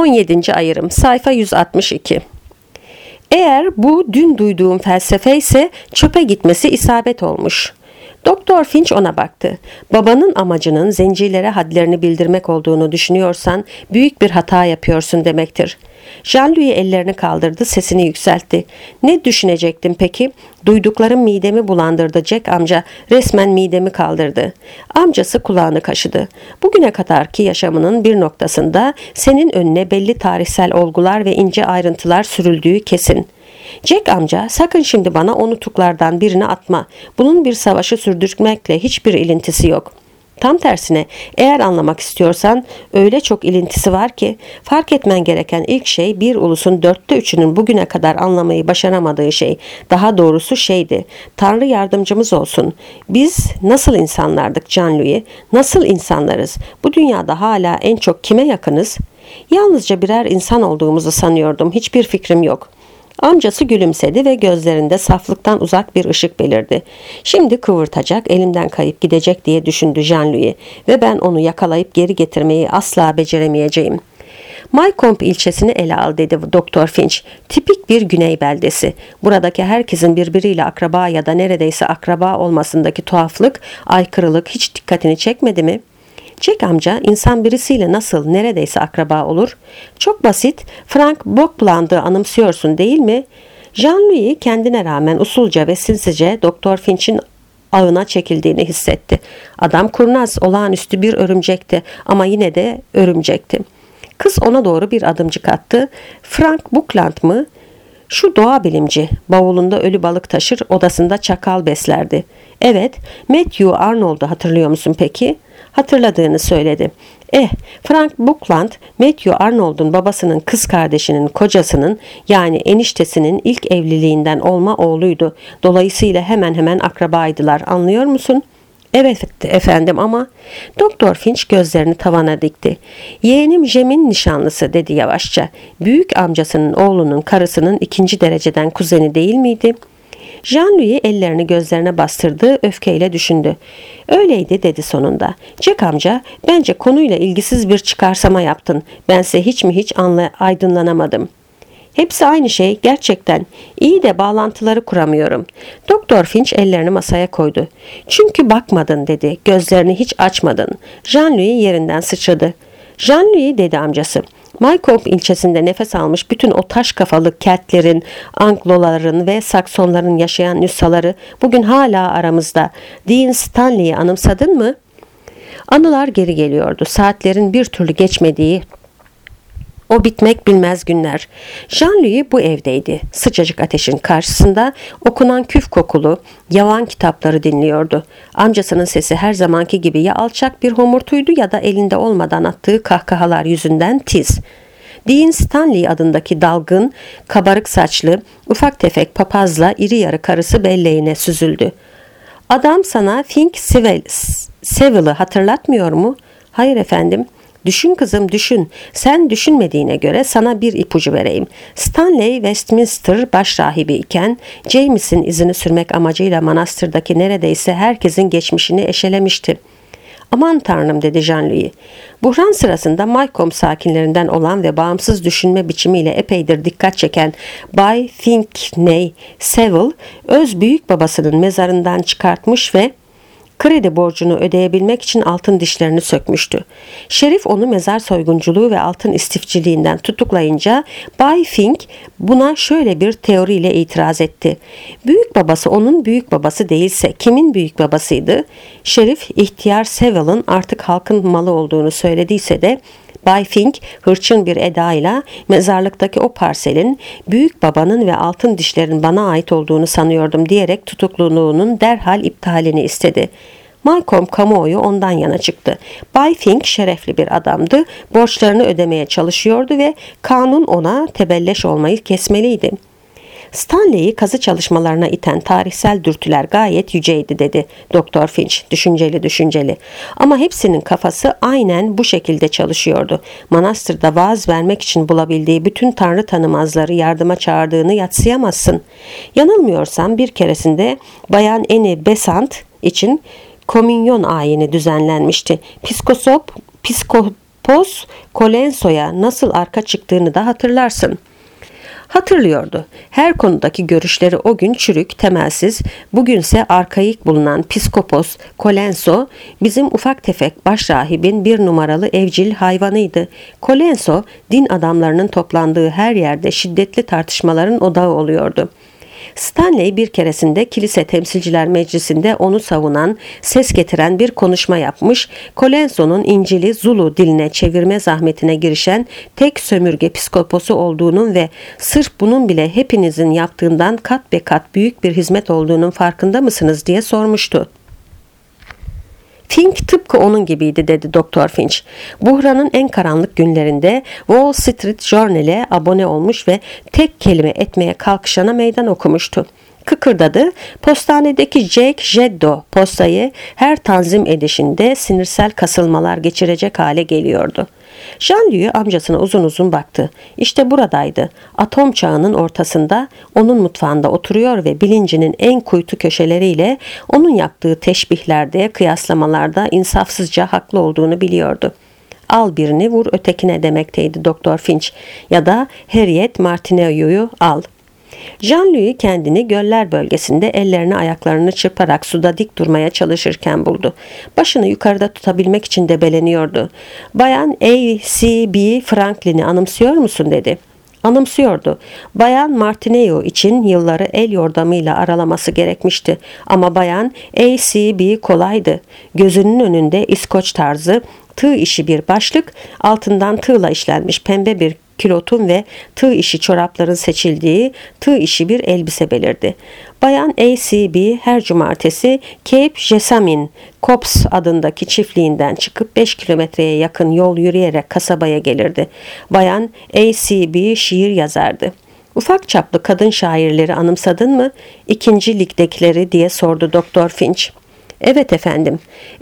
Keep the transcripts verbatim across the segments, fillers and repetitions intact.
on yedinci ayırım, sayfa yüz altmış iki. Eğer bu dün duyduğum felsefe ise çöpe gitmesi isabet olmuş. Doktor Finch ona baktı. Babanın amacının zencilere hadlerini bildirmek olduğunu düşünüyorsan büyük bir hata yapıyorsun demektir. Jean-Louis ellerini kaldırdı, sesini yükseltti. Ne düşünecektim peki? Duyduklarım midemi bulandırdı Jack amca. Resmen midemi kaldırdı. Amcası kulağını kaşıdı. Bugüne kadarki yaşamının bir noktasında senin önüne belli tarihsel olgular ve ince ayrıntılar sürüldüğü kesin. Jack amca, sakın şimdi bana o nutuklardan birini atma. Bunun bir savaşı sürdürmekle hiçbir ilintisi yok. Tam tersine, eğer anlamak istiyorsan öyle çok ilintisi var ki fark etmen gereken ilk şey bir ulusun dörtte üçünün bugüne kadar anlamayı başaramadığı şey. Daha doğrusu şeydi. Tanrı yardımcımız olsun. Biz nasıl insanlardık Jean-Louis? Nasıl insanlarız? Bu dünyada hala en çok kime yakınız? Yalnızca birer insan olduğumuzu sanıyordum. Hiçbir fikrim yok. Amcası gülümsedi ve gözlerinde saflıktan uzak bir ışık belirdi. Şimdi kıvırtacak, elimden kayıp gidecek diye düşündü Jean-Louis ve ben onu yakalayıp geri getirmeyi asla beceremeyeceğim. Maycomb ilçesini ele al dedi Doktor Finch. Tipik bir güney beldesi. Buradaki herkesin birbiriyle akraba ya da neredeyse akraba olmasındaki tuhaflık, aykırılık hiç dikkatini çekmedi mi? Jack amca, insan birisiyle nasıl neredeyse akraba olur? Çok basit. Frank Bockland'ı anımsıyorsun değil mi? Jean-Louis kendine rağmen usulca ve sinsice Doktor Finch'in ağına çekildiğini hissetti. Adam kurnaz, olağanüstü bir örümcekti ama yine de örümcekti. Kız ona doğru bir adımcık attı. Frank Bockland mı? Şu doğa bilimci, bavulunda ölü balık taşır, odasında çakal beslerdi. Evet, Matthew Arnold'u hatırlıyor musun peki? Hatırladığını söyledi. Eh, Frank Bockland, Matthew Arnold'un babasının kız kardeşinin kocasının yani eniştesinin ilk evliliğinden olma oğluydu. Dolayısıyla hemen hemen akrabaydılar, anlıyor musun? Evet efendim ama Doktor Finch gözlerini tavana dikti. Yeğenim Jem'in nişanlısı dedi yavaşça. Büyük amcasının oğlunun karısının ikinci dereceden kuzeni değil miydi? Jean-Louis ellerini gözlerine bastırdı, öfkeyle düşündü. Öyleydi dedi sonunda. Jack amca, bence konuyla ilgisiz bir çıkarsama yaptın. Bense hiç mi hiç anla, aydınlanamadım. Hepsi aynı şey gerçekten. İyi de bağlantıları kuramıyorum. Doktor Finch ellerini masaya koydu. Çünkü bakmadın dedi. Gözlerini hiç açmadın. Jean-Louis yerinden sıçradı. Jean-Louis dedi amcası. Maycomb ilçesinde nefes almış bütün o taş kafalı Keltlerin, Angloların ve Saksonların yaşayan nüshaları bugün hala aramızda. Dean Stanley'i anımsadın mı? Anılar geri geliyordu. Saatlerin bir türlü geçmediği o bitmek bilmez günler. Jean-Louis bu evdeydi. Sıcacık ateşin karşısında okunan küf kokulu, yavan kitapları dinliyordu. Amcasının sesi her zamanki gibi ya alçak bir homurtuydu ya da elinde olmadan attığı kahkahalar yüzünden tiz. Dean Stanley adındaki dalgın, kabarık saçlı, ufak tefek papazla iri yarı karısı belleğine süzüldü. Adam sana Fink Seville'ı hatırlatmıyor mu? Hayır efendim. Düşün kızım düşün. Sen düşünmediğine göre sana bir ipucu vereyim. Stanley Westminster başrahibi iken James'in izini sürmek amacıyla manastırdaki neredeyse herkesin geçmişini eşelemişti. Aman tanrım dedi Jean-Louis. Buhran sırasında Maycomb sakinlerinden olan ve bağımsız düşünme biçimiyle epeydir dikkat çeken Bay Finkney Seville öz büyük babasının mezarından çıkartmış ve kredi borcunu ödeyebilmek için altın dişlerini sökmüştü. Şerif onu mezar soygunculuğu ve altın istifçiliğinden tutuklayınca Bay Fink buna şöyle bir teoriyle itiraz etti. Büyük babası onun büyük babası değilse kimin büyük babasıydı? Şerif ihtiyar Seville'ın artık halkın malı olduğunu söylediyse de Bay Fink hırçın bir edayla mezarlıktaki o parselin büyük babanın ve altın dişlerin bana ait olduğunu sanıyordum diyerek tutukluluğunun derhal iptalini istedi. Maycomb kamuoyu ondan yana çıktı. Bay Fink şerefli bir adamdı, borçlarını ödemeye çalışıyordu ve kanun ona tebelleş olmayı kesmeliydi. Stanley'i kazı çalışmalarına iten tarihsel dürtüler gayet yüceydi dedi Doktor Finch düşünceli düşünceli. Ama hepsinin kafası aynen bu şekilde çalışıyordu. Manastırda vaaz vermek için bulabildiği bütün tanrı tanımazları yardıma çağırdığını yadsıyamazsın. Yanılmıyorsam bir keresinde Bayan Annie Besant için komünyon ayini düzenlenmişti. Piskosop, pisko Poz Colenso'ya nasıl arka çıktığını da hatırlarsın. Hatırlıyordu. Her konudaki görüşleri o gün çürük, temelsiz, bugünse arkaik bulunan Piskopos Colenso bizim ufak tefek başrahibin bir numaralı evcil hayvanıydı. Colenso din adamlarının toplandığı her yerde şiddetli tartışmaların odağı oluyordu. Stanley bir keresinde kilise temsilciler meclisinde onu savunan, ses getiren bir konuşma yapmış, Colenso'nun İncil'i Zulu diline çevirme zahmetine girişen tek sömürge piskoposu olduğunun ve sırf bunun bile hepinizin yaptığından kat be kat büyük bir hizmet olduğunun farkında mısınız diye sormuştu. Fink tıpkı onun gibiydi dedi Doktor Finch. Buhranın en karanlık günlerinde Wall Street Journal'e abone olmuş ve tek kelime etmeye kalkışana meydan okumuştu. Kıkırdadı. Postanedeki Jake Jeddo postayı her tanzim edişinde sinirsel kasılmalar geçirecek hale geliyordu. Jean-Louis amcasına uzun uzun baktı. İşte buradaydı. Atom çağının ortasında onun mutfağında oturuyor ve bilincinin en kuytu köşeleriyle onun yaptığı teşbihlerde, kıyaslamalarda insafsızca haklı olduğunu biliyordu. Al birini vur ötekine demekteydi Doktor Finch ya da Harriet Martineau'yu al. Jean-Louis kendini göller bölgesinde ellerini ayaklarını çırparak suda dik durmaya çalışırken buldu. Başını yukarıda tutabilmek için debeleniyordu. Bayan A C B Franklin'i anımsıyor musun dedi. Anımsıyordu. Bayan Martineau için yılları el yordamıyla aralaması gerekmişti. Ama Bayan A C B kolaydı. Gözünün önünde İskoç tarzı, tığ işi bir başlık, altından tığla işlenmiş pembe bir kilotun ve tığ işi çorapların seçildiği tığ işi bir elbise belirdi. Bayan A C B her cumartesi Cape Jessamine Copse adındaki çiftliğinden çıkıp beş kilometreye yakın yol yürüyerek kasabaya gelirdi. Bayan A C B şiir yazardı. Ufak çaplı kadın şairleri anımsadın mı? İkinci ligdekileri diye sordu Doktor Finch. Evet efendim.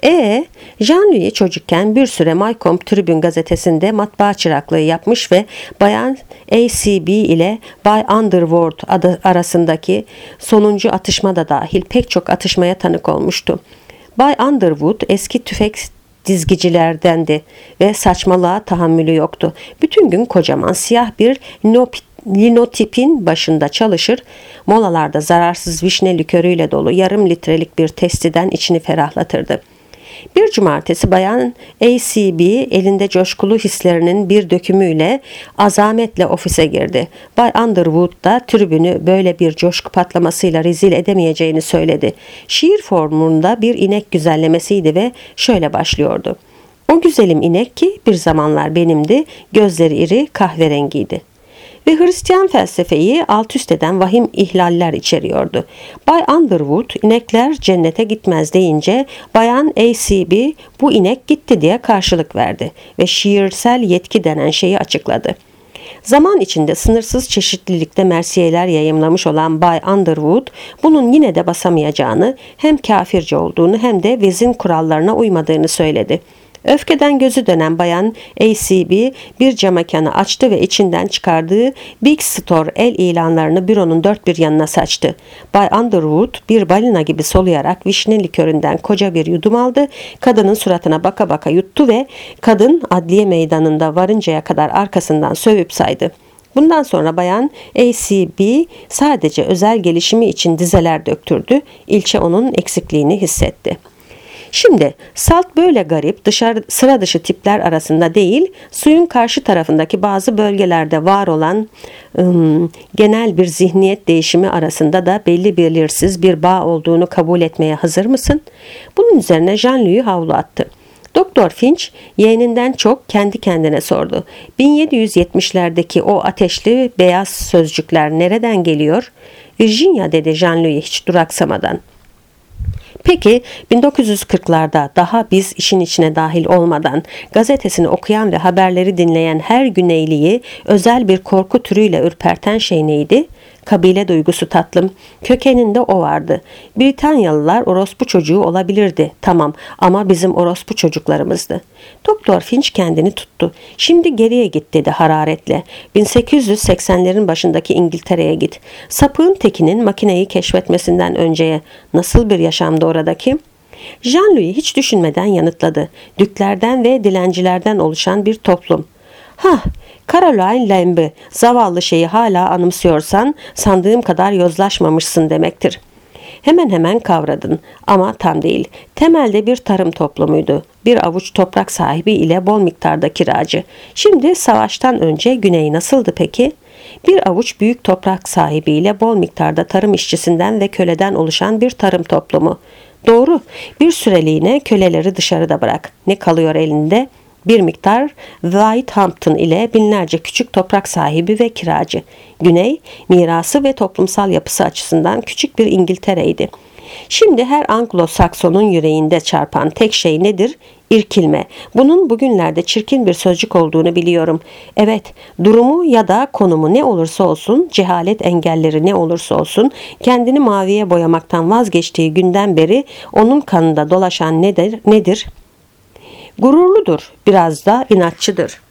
E Jean-Louis çocukken bir süre Maycomb Tribune gazetesinde matbaa çıraklığı yapmış ve Bayan A C B ile Bay Underwood adı arasındaki sonuncu atışmada dahil pek çok atışmaya tanık olmuştu. Bay Underwood eski tüfek dizgicilerdendi ve saçmalığa tahammülü yoktu. Bütün gün kocaman siyah bir nopit linotipin başında çalışır, molalarda zararsız vişne likörüyle dolu yarım litrelik bir testiden içini ferahlatırdı. Bir cumartesi Bayan A C B elinde coşkulu hislerinin bir dökümüyle azametle ofise girdi. Bay Underwood da tribünü böyle bir coşku patlamasıyla rezil edemeyeceğini söyledi. Şiir formunda bir inek güzellemesiydi ve şöyle başlıyordu. O güzelim inek ki bir zamanlar benimdi, gözleri iri kahverengiydi. Ve Hristiyan felsefeyi alt üst eden vahim ihlaller içeriyordu. Bay Underwood inekler cennete gitmez deyince Bayan A C B bu inek gitti diye karşılık verdi ve şiirsel yetki denen şeyi açıkladı. Zaman içinde sınırsız çeşitlilikte mersiyeler yayımlamış olan Bay Underwood bunun yine de basamayacağını, hem kafirce olduğunu hem de vezin kurallarına uymadığını söyledi. Öfkeden gözü dönen Bayan A C B bir camakanı açtı ve içinden çıkardığı Big Store el ilanlarını büronun dört bir yanına saçtı. Bay Underwood bir balina gibi soluyarak vişne liköründen koca bir yudum aldı, kadının suratına baka baka yuttu ve kadın adliye meydanında varıncaya kadar arkasından sövüp saydı. Bundan sonra Bayan A C B sadece özel gelişimi için dizeler döktürdü, ilçe onun eksikliğini hissetti. Şimdi Salt böyle garip, dışarı, sıra dışı tipler arasında değil, suyun karşı tarafındaki bazı bölgelerde var olan ım, genel bir zihniyet değişimi arasında da belli belirsiz bir bağ olduğunu kabul etmeye hazır mısın? Bunun üzerine Jean-Louis havlu attı. Doktor Finch yeğeninden çok kendi kendine sordu. bin yedi yüz yetmişlerdeki o ateşli beyaz sözcükler nereden geliyor? Virginia dedi Jean-Louis hiç duraksamadan. Peki bin dokuz yüz kırklarda daha biz işin içine dahil olmadan gazetesini okuyan ve haberleri dinleyen her Güneyliyi özel bir korku türüyle ürperten şey neydi? Kabile duygusu tatlım. Kökeninde o vardı. Britanyalılar orospu çocuğu olabilirdi. Tamam ama bizim orospu çocuklarımızdı. Doktor Finch kendini tuttu. Şimdi geriye git dedi hararetle. bin sekiz yüz seksenlerin başındaki İngiltere'ye git. Sapığın tekinin makineyi keşfetmesinden önceye nasıl bir yaşamdı oradaki? Jean-Louis hiç düşünmeden yanıtladı. Düklerden ve dilencilerden oluşan bir toplum. Hah, Caroline Lambe, zavallı şeyi hala anımsıyorsan sandığım kadar yozlaşmamışsın demektir. Hemen hemen kavradın ama tam değil. Temelde bir tarım toplumuydu. Bir avuç toprak sahibi ile bol miktarda kiracı. Şimdi savaştan önce güney nasıldı peki? Bir avuç büyük toprak sahibi ile bol miktarda tarım işçisinden ve köleden oluşan bir tarım toplumu. Doğru, bir süreliğine köleleri dışarıda bırak. Ne kalıyor elinde? Bir miktar Whitehampton ile binlerce küçük toprak sahibi ve kiracı. Güney, mirası ve toplumsal yapısı açısından küçük bir İngiltere'ydi. Şimdi her Anglo-Sakson'un yüreğinde çarpan tek şey nedir? İrkilme. Bunun bugünlerde çirkin bir sözcük olduğunu biliyorum. Evet, durumu ya da konumu ne olursa olsun, cehalet engelleri ne olursa olsun, kendini maviye boyamaktan vazgeçtiği günden beri onun kanında dolaşan nedir? nedir? Gururludur, biraz da inatçıdır.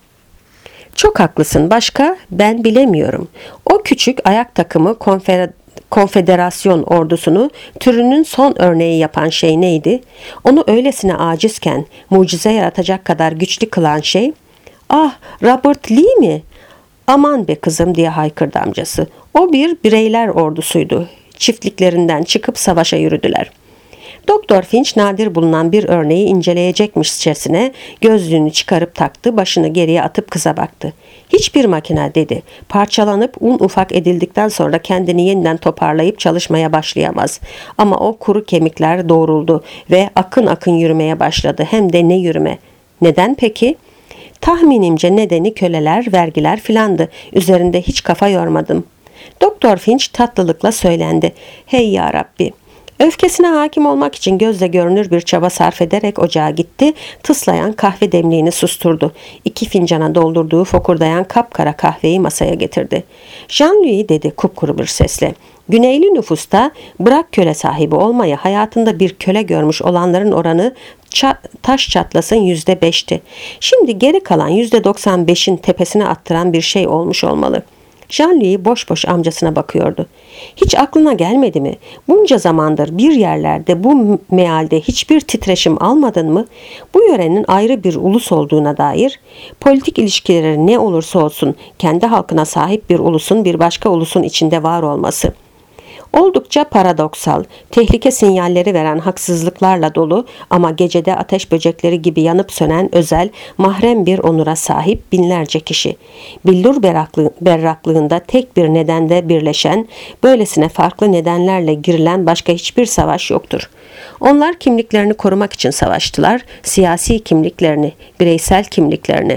Çok haklısın, başka ben bilemiyorum. O küçük ayak takımı konfer konfederasyon ordusunu türünün son örneği yapan şey neydi? Onu öylesine acizken mucize yaratacak kadar güçlü kılan şey, ah Robert Lee mi? Aman be kızım diye haykırdı amcası. O bir bireyler ordusuydu. Çiftliklerinden çıkıp savaşa yürüdüler. Doktor Finch nadir bulunan bir örneği inceleyecekmişçesine gözlüğünü çıkarıp taktı, başını geriye atıp kıza baktı. Hiçbir makine dedi. Parçalanıp un ufak edildikten sonra kendini yeniden toparlayıp çalışmaya başlayamaz. Ama o kuru kemikler doğruldu ve akın akın yürümeye başladı. Hem de ne yürüme. Neden peki? Tahminimce nedeni köleler, vergiler filandı. Üzerinde hiç kafa yormadım. Doktor Finch tatlılıkla söylendi. Hey ya Rabbi. Öfkesine hakim olmak için gözle görünür bir çaba sarf ederek ocağa gitti, tıslayan kahve demliğini susturdu. İki fincana doldurduğu fokurdayan kapkara kahveyi masaya getirdi. Jean-Louis dedi kupkuru bir sesle. Güneyli nüfusta bırak köle sahibi olmaya hayatında bir köle görmüş olanların oranı ça- taş çatlasın yüzde beşti. Şimdi geri kalan yüzde doksan beşin tepesine attıran bir şey olmuş olmalı. Jean-Louis boş boş amcasına bakıyordu. Hiç aklına gelmedi mi? Bunca zamandır bir yerlerde bu mealde hiçbir titreşim almadın mı? Bu yörenin ayrı bir ulus olduğuna dair, politik ilişkileri ne olursa olsun kendi halkına sahip bir ulusun bir başka ulusun içinde var olması. Oldukça paradoksal, tehlike sinyalleri veren haksızlıklarla dolu ama gecede ateş böcekleri gibi yanıp sönen özel, mahrem bir onura sahip binlerce kişi. Billur berraklığı, berraklığında tek bir nedende birleşen, böylesine farklı nedenlerle girilen başka hiçbir savaş yoktur. Onlar kimliklerini korumak için savaştılar, siyasi kimliklerini, bireysel kimliklerini.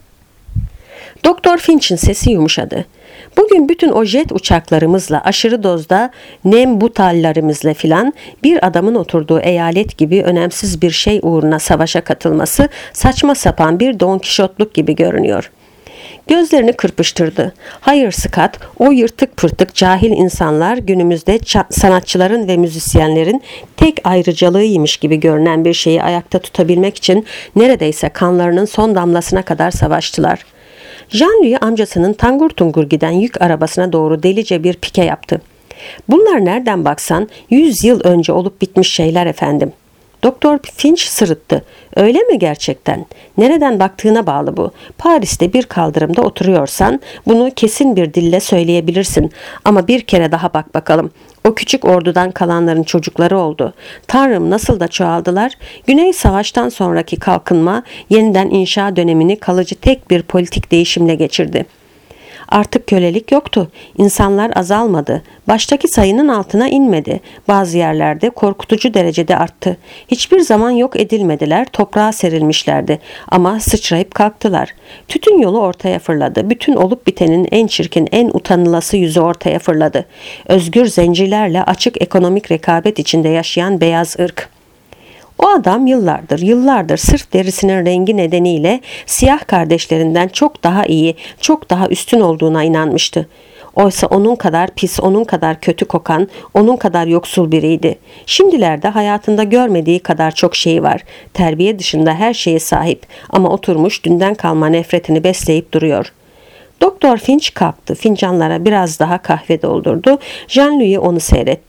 Doktor Finch'in sesi yumuşadı. Bugün bütün o jet uçaklarımızla, aşırı dozda nembutallarımızla filan bir adamın oturduğu eyalet gibi önemsiz bir şey uğruna savaşa katılması saçma sapan bir Don Kişotluk gibi görünüyor. Gözlerini kırpıştırdı. Hayır Scott, o yırtık pırtık cahil insanlar günümüzde sanatçıların ve müzisyenlerin tek ayrıcalığıymış gibi görünen bir şeyi ayakta tutabilmek için neredeyse kanlarının son damlasına kadar savaştılar. Jean-Louis amcasının tangur tungur giden yük arabasına doğru delice bir pike yaptı. Bunlar nereden baksan yüz yıl önce olup bitmiş şeyler efendim. Doktor Finch sırıttı. Öyle mi gerçekten? Nereden baktığına bağlı bu. Paris'te bir kaldırımda oturuyorsan bunu kesin bir dille söyleyebilirsin. Ama bir kere daha bak bakalım. O küçük ordudan kalanların çocukları oldu. Tanrım nasıl da çoğaldılar. Güney Savaş'tan sonraki kalkınma yeniden inşa dönemini kalıcı tek bir politik değişimle geçirdi. Artık kölelik yoktu. İnsanlar azalmadı. Baştaki sayının altına inmedi. Bazı yerlerde korkutucu derecede arttı. Hiçbir zaman yok edilmediler, toprağa serilmişlerdi. Ama sıçrayıp kalktılar. Tütün yolu ortaya fırladı. Bütün olup bitenin en çirkin, en utanılası yüzü ortaya fırladı. Özgür zencilerle açık ekonomik rekabet içinde yaşayan beyaz ırk. O adam yıllardır, yıllardır sırf derisinin rengi nedeniyle siyah kardeşlerinden çok daha iyi, çok daha üstün olduğuna inanmıştı. Oysa onun kadar pis, onun kadar kötü kokan, onun kadar yoksul biriydi. Şimdilerde hayatında görmediği kadar çok şeyi var. Terbiye dışında her şeye sahip ama oturmuş dünden kalma nefretini besleyip duruyor. Doktor Finch kalktı. Fincanlara biraz daha kahve doldurdu. Jean-Louis onu seyretti.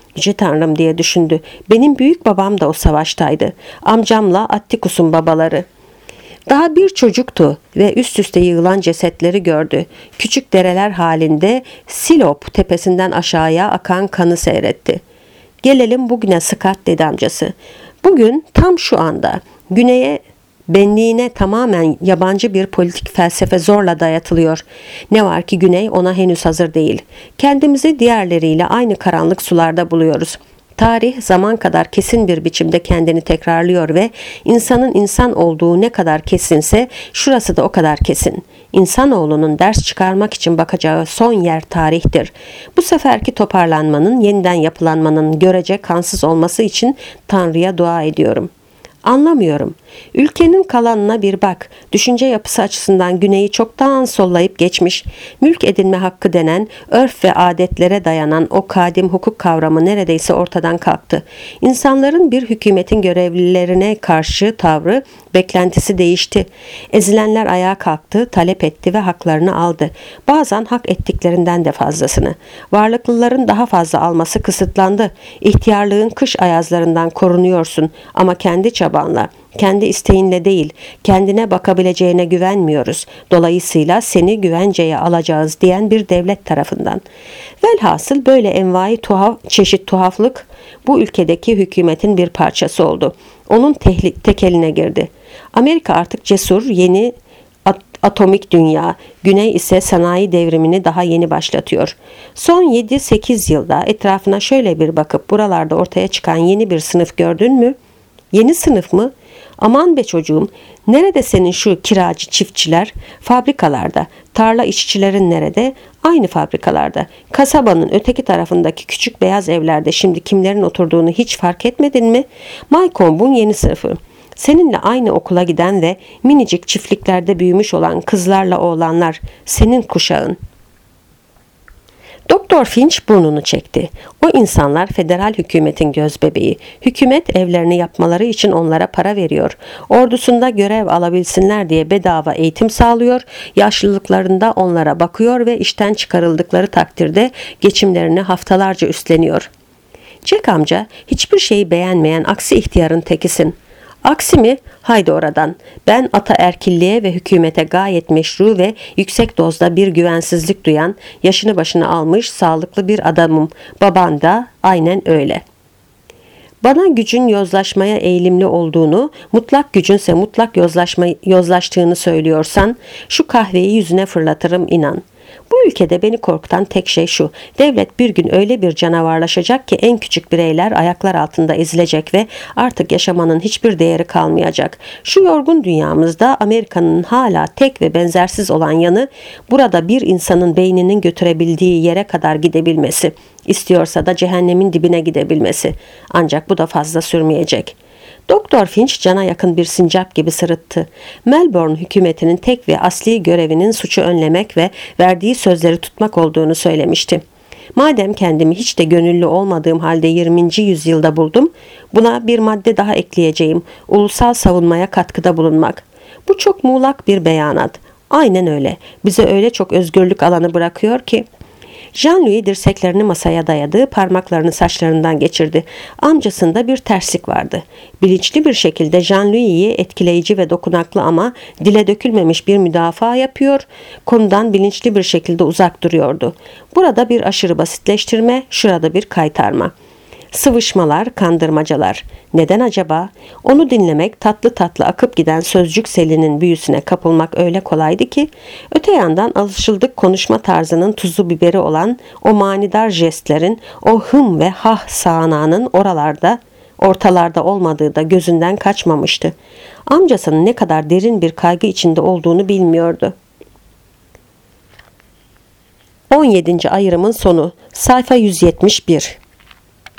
Yüce Tanrım diye düşündü. Benim büyük babam da o savaştaydı. Amcamla Attikus'un babaları. Daha bir çocuktu ve üst üste yığılan cesetleri gördü. Küçük dereler halinde Silop tepesinden aşağıya akan kanı seyretti. Gelelim bugüne Scott, dedi amcası. Bugün tam şu anda güneye benliğine tamamen yabancı bir politik felsefe zorla dayatılıyor. Ne var ki Güney ona henüz hazır değil. Kendimizi diğerleriyle aynı karanlık sularda buluyoruz. Tarih zaman kadar kesin bir biçimde kendini tekrarlıyor ve insanın insan olduğu ne kadar kesinse şurası da o kadar kesin. İnsanoğlunun ders çıkarmak için bakacağı son yer tarihtir. Bu seferki toparlanmanın, yeniden yapılanmanın görece kansız olması için Tanrı'ya dua ediyorum. Anlamıyorum. Ülkenin kalanına bir bak. Düşünce yapısı açısından güneyi çoktan sollayıp geçmiş, mülk edinme hakkı denen, örf ve adetlere dayanan o kadim hukuk kavramı neredeyse ortadan kalktı. İnsanların bir hükümetin görevlilerine karşı tavrı, beklentisi değişti. Ezilenler ayağa kalktı, talep etti ve haklarını aldı. Bazen hak ettiklerinden de fazlasını. Varlıklıların daha fazla alması kısıtlandı. İhtiyarlığın kış ayazlarından korunuyorsun ama kendi çabanla, kendi isteğinle değil, kendine bakabileceğine güvenmiyoruz. Dolayısıyla seni güvenceye alacağız diyen bir devlet tarafından. Velhasıl böyle envai tuhaf, çeşit tuhaflık bu ülkedeki hükümetin bir parçası oldu. Onun tehlik, tekeline girdi. Amerika artık cesur, yeni at, atomik dünya, Güney ise sanayi devrimini daha yeni başlatıyor. Son yedi sekiz yılda etrafına şöyle bir bakıp buralarda ortaya çıkan yeni bir sınıf gördün mü? Yeni sınıf mı? Aman be çocuğum, nerede senin şu kiracı çiftçiler? Fabrikalarda. Tarla işçilerin nerede? Aynı fabrikalarda. Kasabanın öteki tarafındaki küçük beyaz evlerde şimdi kimlerin oturduğunu hiç fark etmedin mi? Maykomb'un yeni sınıfı. Seninle aynı okula giden ve minicik çiftliklerde büyümüş olan kızlarla oğlanlar, senin kuşağın. Doktor Finch burnunu çekti. O insanlar federal hükümetin gözbebeği. Hükümet evlerini yapmaları için onlara para veriyor. Ordusunda görev alabilsinler diye bedava eğitim sağlıyor. Yaşlılıklarında onlara bakıyor ve işten çıkarıldıkları takdirde geçimlerini haftalarca üstleniyor. Jack amca, hiçbir şeyi beğenmeyen aksi ihtiyarın tekisin. Aksi mi? Haydi oradan. Ben ataerkilliğe ve hükümete gayet meşru ve yüksek dozda bir güvensizlik duyan, yaşını başına almış sağlıklı bir adamım. Baban da aynen öyle. Bana gücün yozlaşmaya eğilimli olduğunu, mutlak gücünse mutlak yozlaşma, yozlaştığını söylüyorsan, şu kahveyi yüzüne fırlatırım, inan. Bu ülkede beni korkutan tek şey şu: devlet bir gün öyle bir canavarlaşacak ki en küçük bireyler ayaklar altında ezilecek ve artık yaşamanın hiçbir değeri kalmayacak. Şu yorgun dünyamızda Amerika'nın hala tek ve benzersiz olan yanı, burada bir insanın beyninin götürebildiği yere kadar gidebilmesi. İstiyorsa da cehennemin dibine gidebilmesi. Ancak bu da fazla sürmeyecek. Doktor Finch cana yakın bir sincap gibi sırıttı. Melbourne hükümetinin tek ve asli görevinin suçu önlemek ve verdiği sözleri tutmak olduğunu söylemişti. Madem kendimi hiç de gönüllü olmadığım halde yirminci yüzyılda buldum, buna bir madde daha ekleyeceğim: ulusal savunmaya katkıda bulunmak. Bu çok muğlak bir beyanat. Aynen öyle. Bize öyle çok özgürlük alanı bırakıyor ki. Jean-Louis dirseklerini masaya dayadı, parmaklarını saçlarından geçirdi. Amcasında bir terslik vardı. Bilinçli bir şekilde Jean-Louis'i etkileyici ve dokunaklı ama dile dökülmemiş bir müdafaa yapıyor, konudan bilinçli bir şekilde uzak duruyordu. Burada bir aşırı basitleştirme, şurada bir kaytarma. Sıvışmalar, kandırmacalar. Neden acaba? Onu dinlemek, tatlı tatlı akıp giden sözcük selinin büyüsüne kapılmak öyle kolaydı ki, öte yandan alışıldık konuşma tarzının tuzu biberi olan o manidar jestlerin, o hım ve hah sağanağının oralarda, ortalarda olmadığı da gözünden kaçmamıştı. Amcasının ne kadar derin bir kaygı içinde olduğunu bilmiyordu. on yedinci ayrımın sonu. Sayfa yüz yetmiş bir.